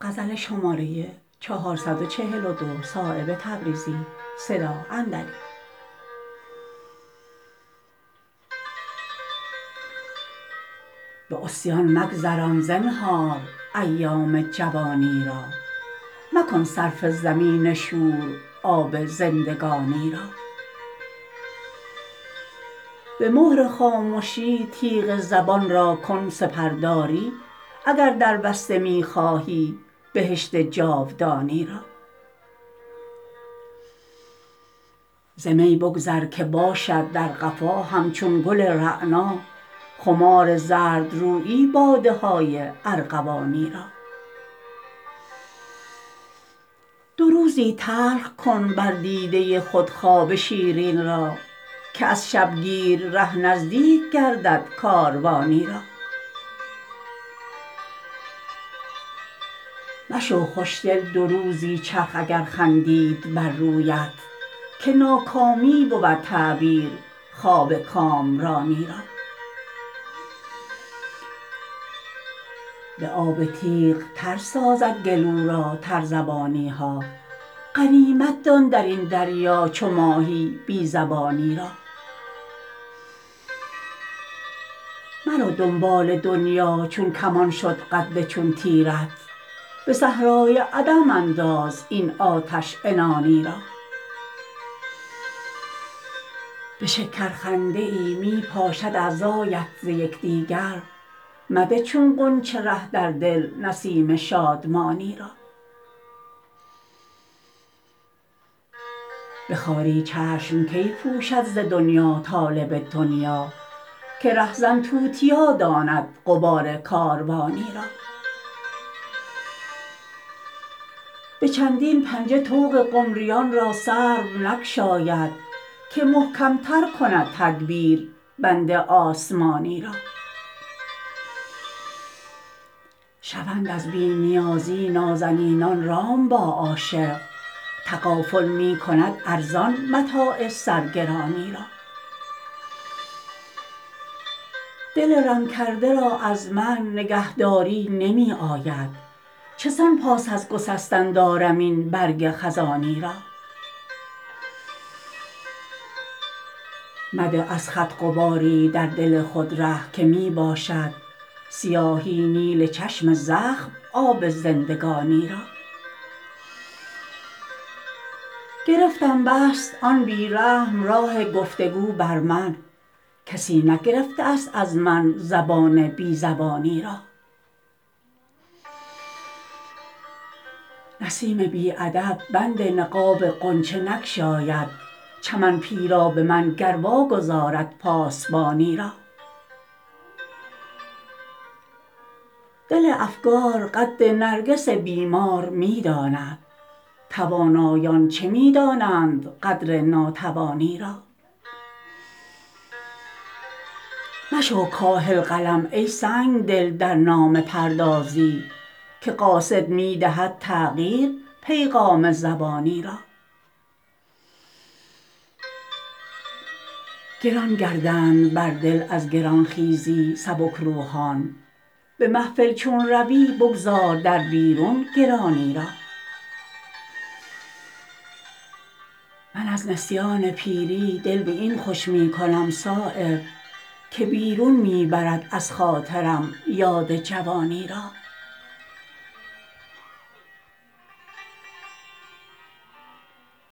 به عصیان مگذران زنهار ایام جوانی را مکن صرف زمین شور آب زندگانی را به مهر خامشی تیغ زبان را کن سپرداری اگر دربسته می خواهی بهشت جاودانی را ز می بگذر که باشد در قفا همچون گل رعنا خمار زردرویی باده های ارغوانی را دو روزی تلخ کن بر دیده خود خواب شیرین را که از شبگیر ره نزدیک گردد کاروانی را مشو خوشدل دو روزی چرخ اگر خندید بر رویت که ناکامی بود تعبیر خواب کامرانی را به آب تیغ تر سازد گلو را ترزبانی ها غنیمت دان درین دریا چو ماهی بی زبانی را مرو دنبال دنیا چون کمان شد قد چون تیرت به صحرای عدم انداز این آتش عنانی را به شکرخنده ای می پاشد اعضایت ز یکدیگر مده چون غنچه ره در دل نسیم شادمانی را به خواری چشم کی پوشد ز دنیا طالب دنیا که رهزن توتیا داند غبار کاروانی را به چندین پنجه طوق قمریان را سرو نگشاید که محکم تر کند تدبیر بند آسمانی را شوند از بی نیازی نازنینان رام با عاشق تغافل می کند ارزان متاع سرگرانی را دل رم کرده را از من نگهداری نمی آید چسان پاس از گسستن دارم این برگ خزانی را مده از خط غباری در دل خود ره که می باشد سیاهی نیل چشم زخم آب زندگانی را گرفتم بست آن بی رحم راه گفتگو بر من کسی نگرفته است از من زبان بی زبانی را نسیم بی ادب بند نقاب غنچه نگشاید چمن پیرا به من گر واگذارد پاسبانی را دل افگار قد نرگس بیمار می داند توانایان چه می دانند قدر ناتوانی را مشو کاهل قلم ای سنگدل در نامه پردازی که قاصد می دهد تغییر پیغام زبانی را گران گردند بر دل از گرانخیزی سبکروحان به محفل چون روی بگذار در بیرون گرانی را من از نسیان پیری دل به این خوش می کنم صایب که بیرون می برد از خاطرم یاد جوانی را